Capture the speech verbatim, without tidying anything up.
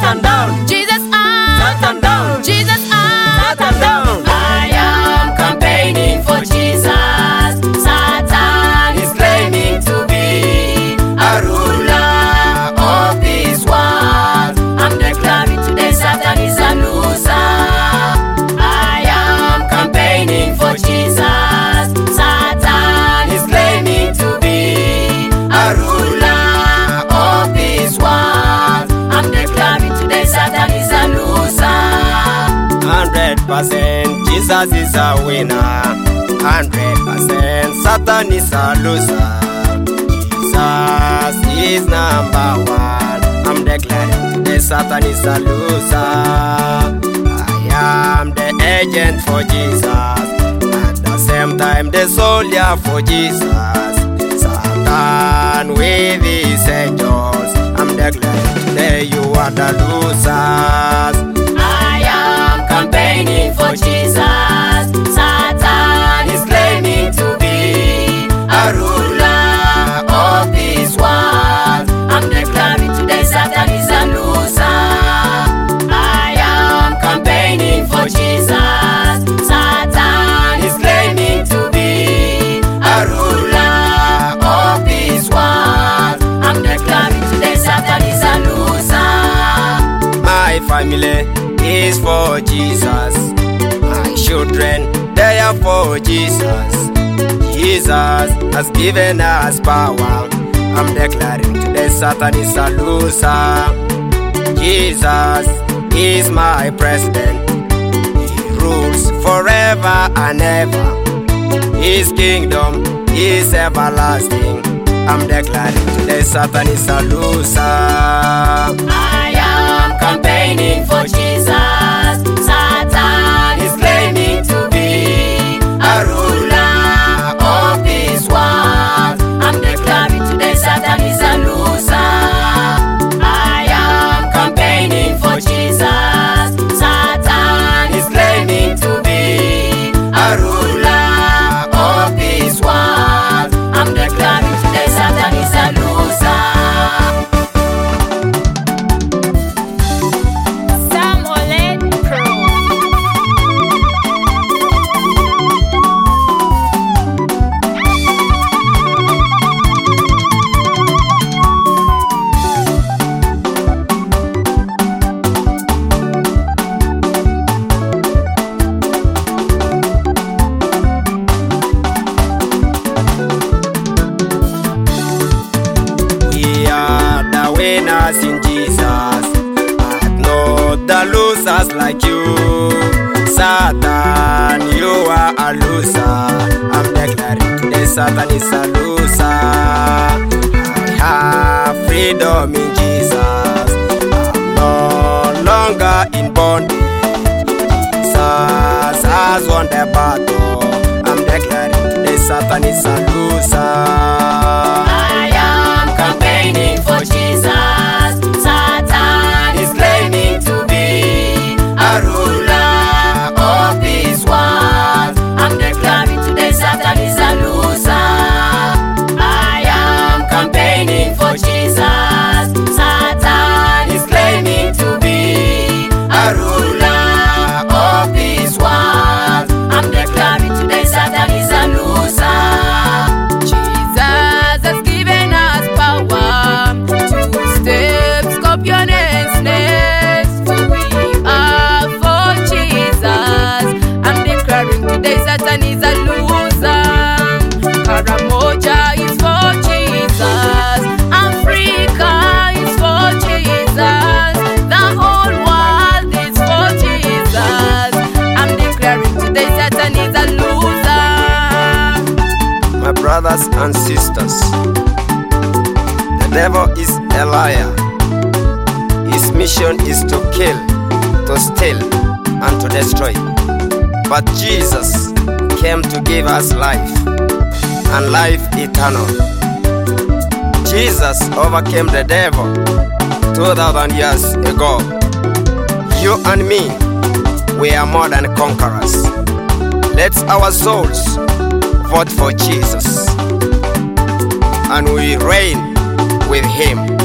Satan down. Jesus up. Satan down. Jesus up. Satan down. I am campaigning for Jesus. Satan is claiming to be a ruler of this world. I'm declaring today Satan is a loser. I am campaigning for Jesus. Satan is claiming to be a ruler of this world. I'm declaring today Satan is a loser. Hundred percent Jesus is a winner. Hundred percent Satan is a loser. Jesus is number one. I'm declaring today Satan is a loser. I am the agent for Jesus. At the same time the soldier for Jesus. Satan with his angels. I'm declaring today you are the losers. I am campaigning for Jesus. Satan is claiming to be a ruler of this world. I'm declaring today Satan is a loser. I am campaigning for Jesus. Satan is claiming to be a ruler of this world. I'm declaring today Satan is a loser. My family is for Jesus. My children, they are for Jesus. Jesus has given us power. I'm declaring today Satan is a loser. Jesus is my president. He rules forever and ever. His kingdom is everlasting. I'm declaring today Satan is a loser. I am campaigning for Jesus. Satan is claiming to be a ruler of this world. I'm declaring today Satan is a loser. I am campaigning for Jesus. Satan is claiming to be a ruler of this world. I'm declaring today Satan is a loser. Winners in Jesus, but not the losers like you. Satan, you are a loser. I'm declaring today Satan is a loser. I have freedom in Jesus. I'm no longer in bondage. Jesus has won the battle. I'm declaring today Satan is a loser. I am campaigning for Jesus. Satan is claiming to be a ruler of this world. I'm declaring today Satan is a loser. I am campaigning for Jesus. Satan is claiming to be a ruler of this world. I'm declaring today Satan is a loser. Jesus has given us power to step scorpion and snakes. For we are for Jesus. I'm declaring today Satan is a loser. Karamoja is for Jesus. Africa is for Jesus. The whole world is for Jesus. I'm declaring today Satan is a loser. My brothers and sisters, the devil is a liar. His mission is to kill, to steal, and to destroy. But Jesus came to give us life, and life eternal. Jesus overcame the devil two thousand years ago. You and me, we are more than conquerors. Let our souls vote for Jesus, and we reign with him.